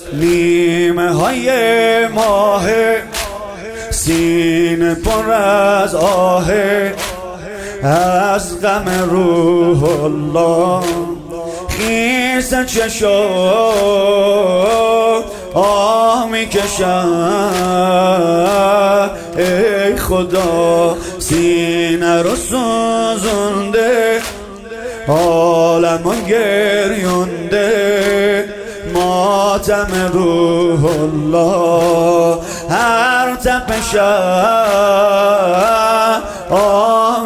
نیمه های ماه سینه پر از آه، از غم روح الله خیس چشم آه میکشم. ای خدا سینه رو سوزونده، عالمو گریونده، ماتم روح الله هر تپشم آه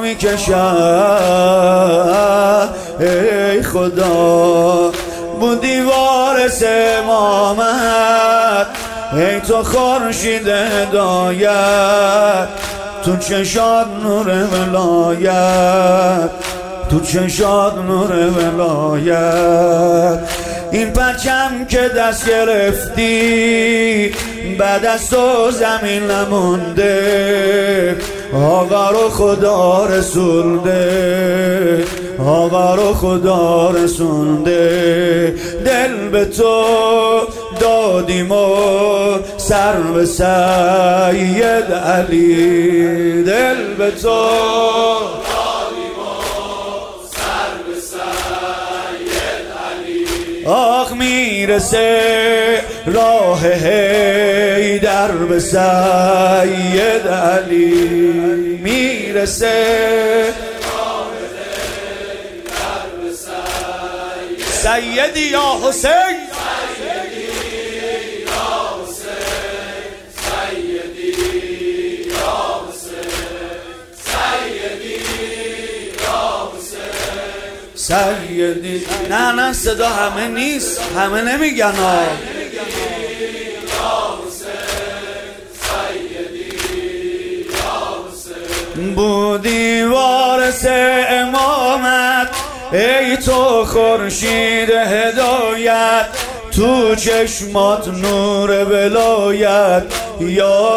میکشم. ای خدا بودی وارث امامت، ای تو خورشید هدایت، تو چشات نور ولایت، تو چشات نور ولایت. این پرچم که دست گرفتی بعد از تو زمین نمونده، آقا رو خدا رسونده، آقا رو خدا رسونده. دل به تو دادیم و سر به سید علی، دل به تو آخ میرسه راه حیدر به سید علی، میرسه راه حیدر به سیدی یا حسین، سیدی یا حسین، سیدی یا حسین، سیدی یا حسین، سیدی. نه صدا همه نیست، همه نمیگن ها. بودی وارث امامت، ای تو خورشید هدایت، تو چشمات نور ولایت. یا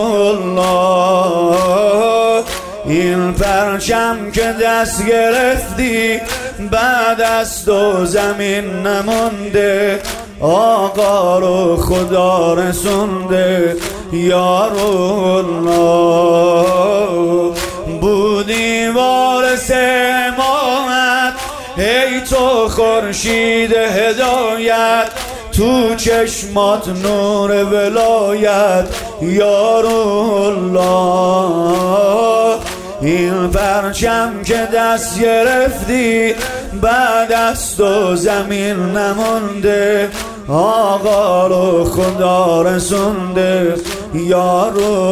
الله این پرچم که دست گرفتی بعد از تو زمین نمونده، آقا رو خدا رسونده. یا الله بودی وارث امامت، ای تو خورشید هدایت، تو چشمات نور ولایت. یا الله این پرچم که دست گرفتی بعد از تو زمین نمونده، آقا رو خدا رسونده. یا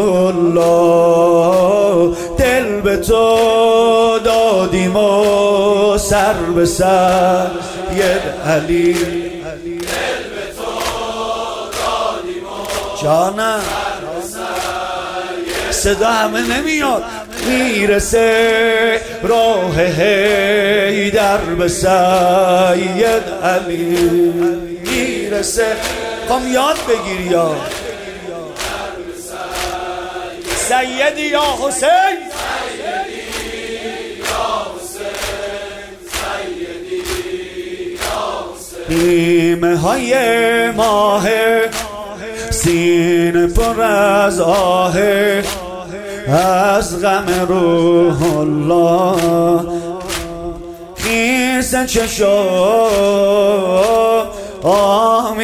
الله دل به تو دادیم و سر به سر ید علی، دل به تو دادیم و جانم صدا همه نمیاد. میرسه راه حیدر به سید علی، میرسه. قم یاد بگیر یا سیدی یا حسین، سیدی یا حسین، سیدی یا حسین. نیمه های ماه سینه پر از آه، از غم روح الله خیس چشم آه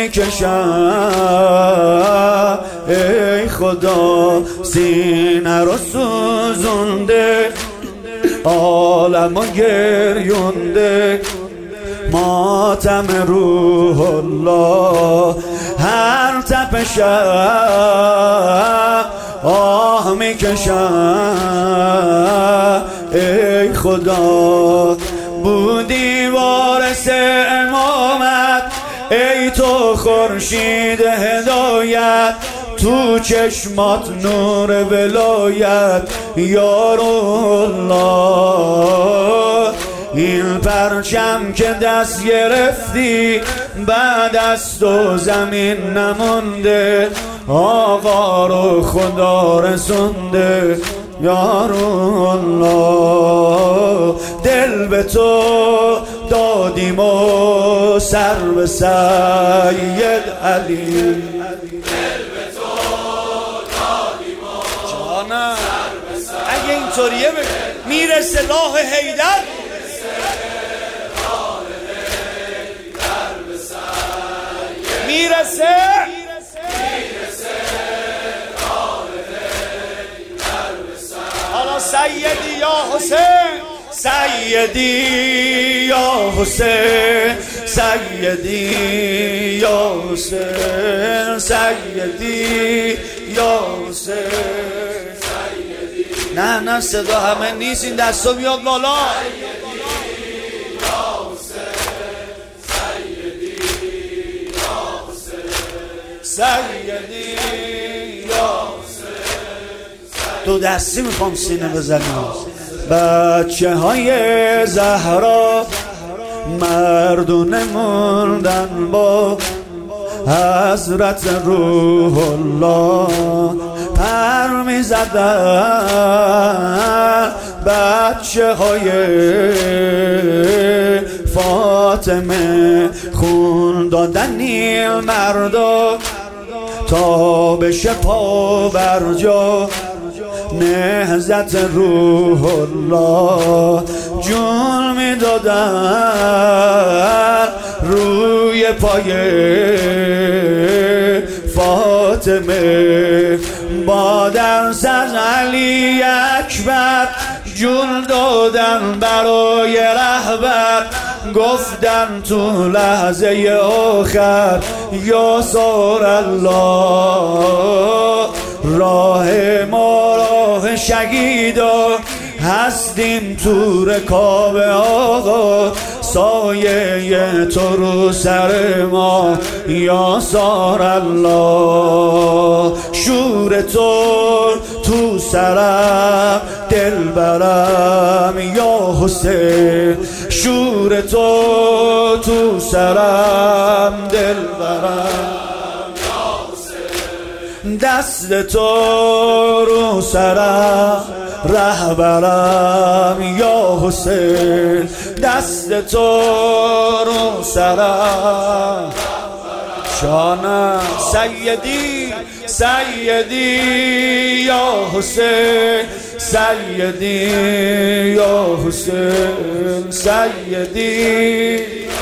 میکشم. ای خدا سینه رو سوزونده، عالمو گریونده، ماتم روح الله هر تپشم آه میکشم. ای خدا بودی وارث امامت، ای تو خورشید هدایت، تو چشمات نور ولایت. یا الله این پرچم که دست گرفتی بعد از تو زمین نمونده، آقا رو خدا رسونده. یا الله دل به تو دادیم و سر به سید علی جانم. اگه اینطوریه میرسه راه حیدر، میرسه حالا سیدی یا حسین، سیدی یا حسین، سیدی یا حسین، سیدی یا حسین. نه صدا همه نیست، این دستو بیاد بالا. سیدی یا دو دستی میخوام سینه بزنیم. بچه های زهرا مردونه موندن با حضرت روح الله، پر میزدن بچه های فاطمه، خون دادن این مردا تا بشه پا برجا نهضت روح الله. جون میدادن روی پای فاطمه، با درس از علی اکبر جون دادن برای رهبر. گفتن تو لحظه آخر یا سار الله، راه ما راه شهیدا هستیم تو رکاب آقا، سایه تو رو سر ما یا سار الله. شور تو سرم دلبرم یا حسین، شور تو سرم دلبرم یا حسین. دست تو رو سرم رهبرم یا حسین، دست تو رو سرم جانم. سیدی سیدی یا حسین، سیدی یا حسین، سیدی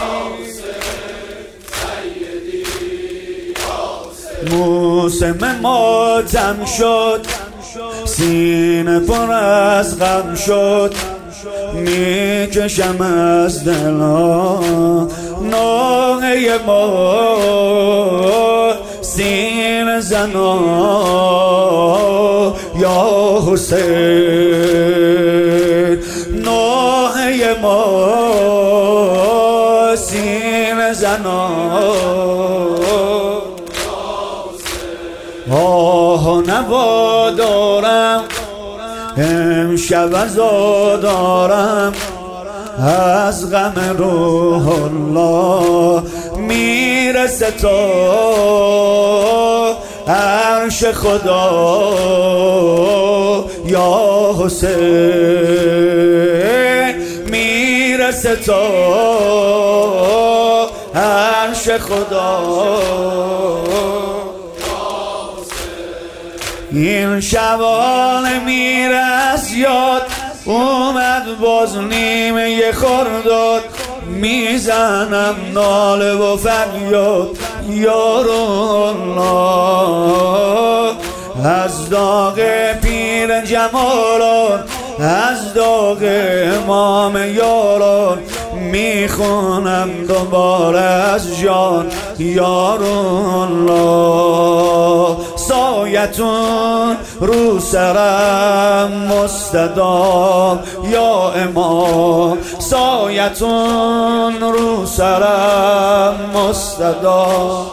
موسم ماتم شد، سینه پر از غم شد، میکشم از دلا ناله ما سینه زنا یا حسین. ناله ما سینه زنا آه نوا دارم امشب عزادارم از غم روح الله. میرسه تا عرش خدا یا حسین، میرسه تا عرش خدا. این شبانه میره از یاد، اومد باز نیمه خورداد، میزنم ناله و فریاد یا الله. از داغ پیر جمالان، از داغ امام یاران، میخونم دوباره از جان یا الله. سایتون رو سرم مستدام یا امام، سایتون رو سرم مستدام.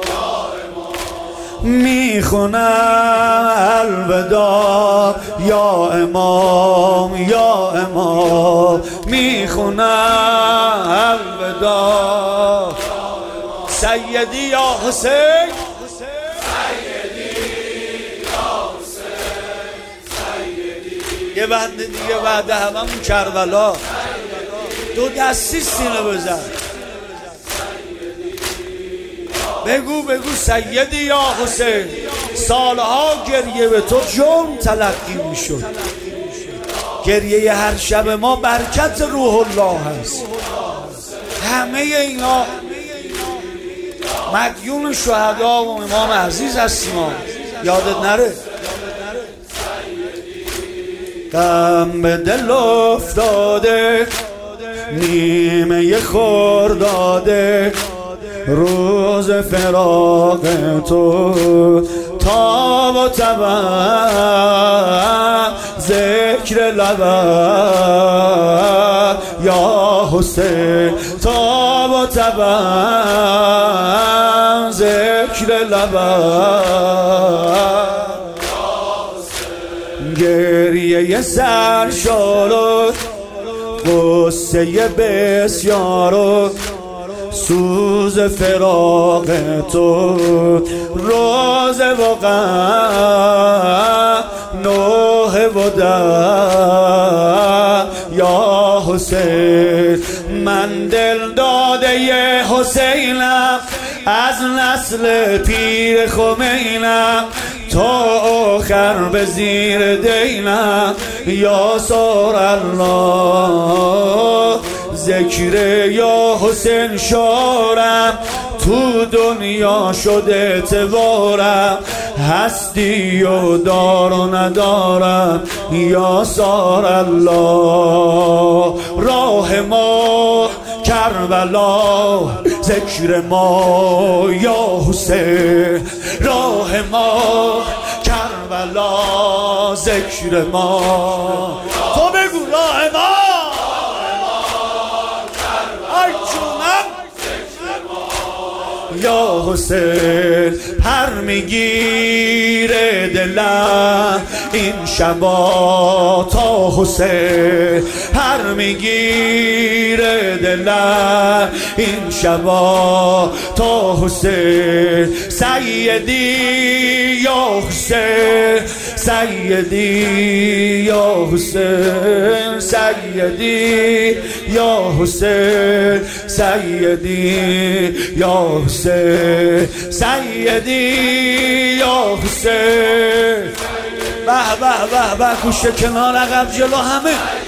میخونم الوداع یا امام یا امام، میخونم الوداع. سیدی یا حسین، یه بند دیگه بعد هممون کربلا. دو دستی سینه بزن، بگو سیدی یا حسین. سالها گریه به تو جرم تلقی میشد، گریه هر شب ما برکت روح الله هست. همه اینا مدیون شهدا و امام عزیز هستیم، یادت نره. غم به دل افتاده نیمه خرداده، روز فراق تو تاب و تبم ذکر لبم یا حسین، تاب و تبم ذکر لبم. گریه سرشار غصه بسیار، سوز فراق تو روز و غم نوح و دم یا حسین. من دل داده ی حسینم، از نسل پیر خمینم، تا آخر به زیر دینم یا سار الله. ذکر یا حسین شارم، تو دنیا شد اعتبارم، هستی و دار و ندارم یا سار الله. راه ما کربلا، ذکر ما یا حسین. راه ما کربلا، ذکر ما. تو بگو راه ما یا حسین. پر میگیره دلم این شبا تا حسین، پر میگیره دلم این شبا تا حسین. سیدی یا حسین، سیدی یا حسین، سیدی یا حسین، سیدی یا حسین، سیدی یا حسین. به به به به، گوشه کنار عقب جلو همه.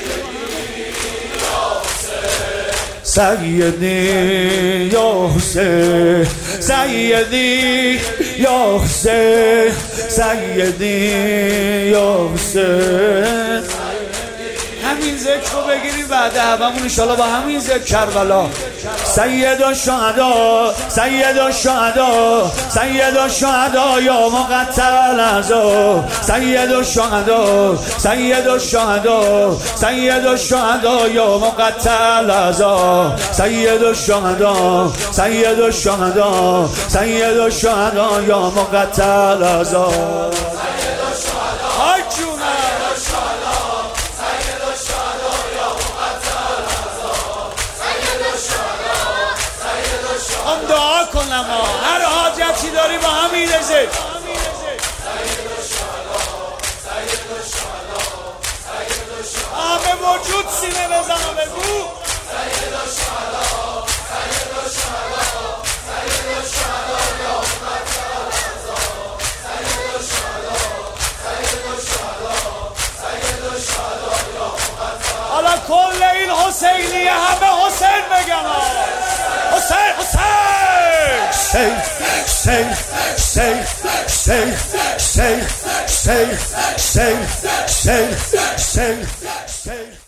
سیدی یا حسین، سیدی یا حسین، سیدی یا حسین. همین ذکر رو بگیریم بعد هممون انشالله با همین ذکر کربلا. سید الشهدا، سید الشهدا، سید الشهدا یا مقتل اعضا، سید الشهدا، سید الشهدا، سید الشهدا یا مقتل اعضا، سید الشهدا، سید الشهدا، سید الشهدا یا مقتل اعضا. دعا کنم هر حاجتی داری با هم میرزه. همه وجود سینه بزن و بگو حالا کل این حسینیه همه حسین بگم. حسین حسین. Say, say, say, say, say, say, say, say, say, say.